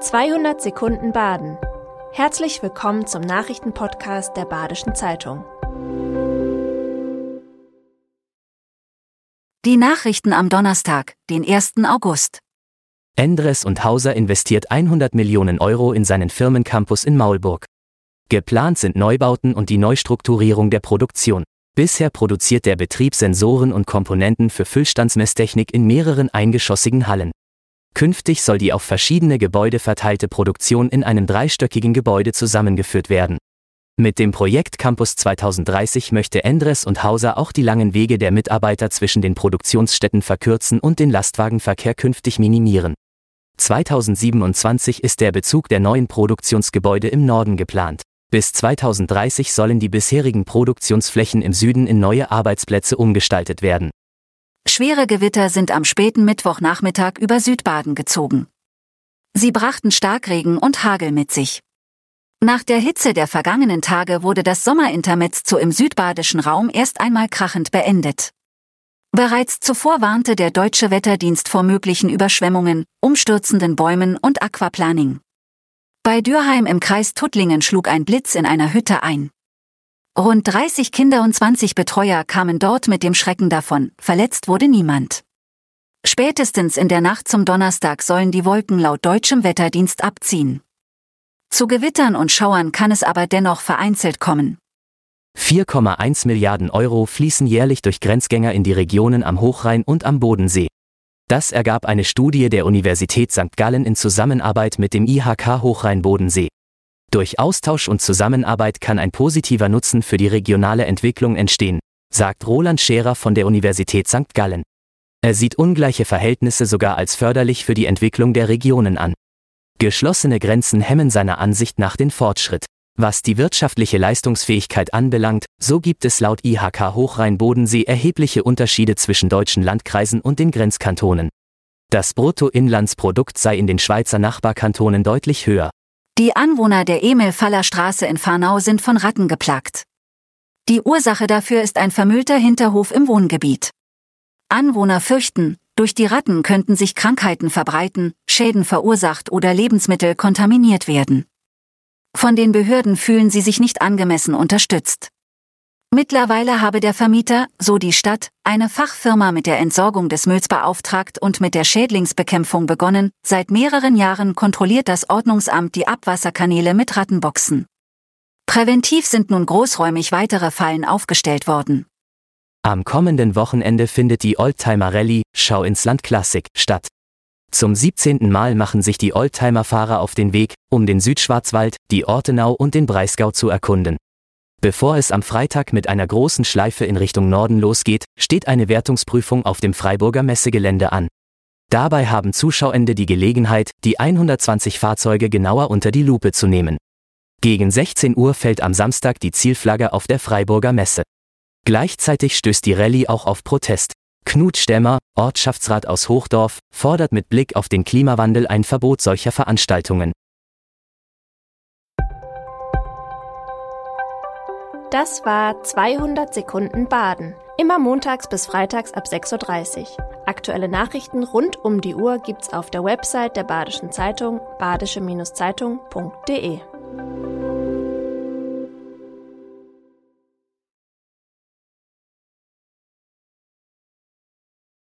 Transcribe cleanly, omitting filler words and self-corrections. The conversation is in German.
200 Sekunden Baden. Herzlich willkommen zum Nachrichtenpodcast der Badischen Zeitung. Die Nachrichten am Donnerstag, den 1. August. Endres & Hauser investiert 100 Millionen Euro in seinen Firmencampus in Maulburg. Geplant sind Neubauten und die Neustrukturierung der Produktion. Bisher produziert der Betrieb Sensoren und Komponenten für Füllstandsmesstechnik in mehreren eingeschossigen Hallen. Künftig soll die auf verschiedene Gebäude verteilte Produktion in einem dreistöckigen Gebäude zusammengeführt werden. Mit dem Projekt Campus 2030 möchte Endres & Hauser auch die langen Wege der Mitarbeiter zwischen den Produktionsstätten verkürzen und den Lastwagenverkehr künftig minimieren. 2027 ist der Bezug der neuen Produktionsgebäude im Norden geplant. Bis 2030 sollen die bisherigen Produktionsflächen im Süden in neue Arbeitsplätze umgestaltet werden. Schwere Gewitter sind am späten Mittwochnachmittag über Südbaden gezogen. Sie brachten Starkregen und Hagel mit sich. Nach der Hitze der vergangenen Tage wurde das Sommerintermezzo im südbadischen Raum erst einmal krachend beendet. Bereits zuvor warnte der Deutsche Wetterdienst vor möglichen Überschwemmungen, umstürzenden Bäumen und Aquaplaning. Bei Dürheim im Kreis Tuttlingen schlug ein Blitz in einer Hütte ein. Rund 30 Kinder und 20 Betreuer kamen dort mit dem Schrecken davon, verletzt wurde niemand. Spätestens in der Nacht zum Donnerstag sollen die Wolken laut deutschem Wetterdienst abziehen. Zu Gewittern und Schauern kann es aber dennoch vereinzelt kommen. 4,1 Milliarden Euro fließen jährlich durch Grenzgänger in die Regionen am Hochrhein und am Bodensee. Das ergab eine Studie der Universität St. Gallen in Zusammenarbeit mit dem IHK Hochrhein-Bodensee. Durch Austausch und Zusammenarbeit kann ein positiver Nutzen für die regionale Entwicklung entstehen, sagt Roland Scherer von der Universität St. Gallen. Er sieht ungleiche Verhältnisse sogar als förderlich für die Entwicklung der Regionen an. Geschlossene Grenzen hemmen seiner Ansicht nach den Fortschritt. Was die wirtschaftliche Leistungsfähigkeit anbelangt, so gibt es laut IHK Hochrhein-Bodensee erhebliche Unterschiede zwischen deutschen Landkreisen und den Grenzkantonen. Das Bruttoinlandsprodukt sei in den Schweizer Nachbarkantonen deutlich höher. Die Anwohner der Emil-Faller-Straße in Fahrnau sind von Ratten geplagt. Die Ursache dafür ist ein vermüllter Hinterhof im Wohngebiet. Anwohner fürchten, durch die Ratten könnten sich Krankheiten verbreiten, Schäden verursacht oder Lebensmittel kontaminiert werden. Von den Behörden fühlen sie sich nicht angemessen unterstützt. Mittlerweile habe der Vermieter, so die Stadt, eine Fachfirma mit der Entsorgung des Mülls beauftragt und mit der Schädlingsbekämpfung begonnen. Seit mehreren Jahren kontrolliert das Ordnungsamt die Abwasserkanäle mit Rattenboxen. Präventiv sind nun großräumig weitere Fallen aufgestellt worden. Am kommenden Wochenende findet die Oldtimer Rallye Schau ins Land Classic statt. Zum 17. Mal machen sich die Oldtimer-Fahrer auf den Weg, um den Südschwarzwald, die Ortenau und den Breisgau zu erkunden. Bevor es am Freitag mit einer großen Schleife in Richtung Norden losgeht, steht eine Wertungsprüfung auf dem Freiburger Messegelände an. Dabei haben Zuschauende die Gelegenheit, die 120 Fahrzeuge genauer unter die Lupe zu nehmen. Gegen 16 Uhr fällt am Samstag die Zielflagge auf der Freiburger Messe. Gleichzeitig stößt die Rallye auch auf Protest. Knut Stemmer, Ortschaftsrat aus Hochdorf, fordert mit Blick auf den Klimawandel ein Verbot solcher Veranstaltungen. Das war 200 Sekunden Baden. Immer montags bis freitags ab 6:30 Uhr. Aktuelle Nachrichten rund um die Uhr gibt's auf der Website der Badischen Zeitung, badische-zeitung.de.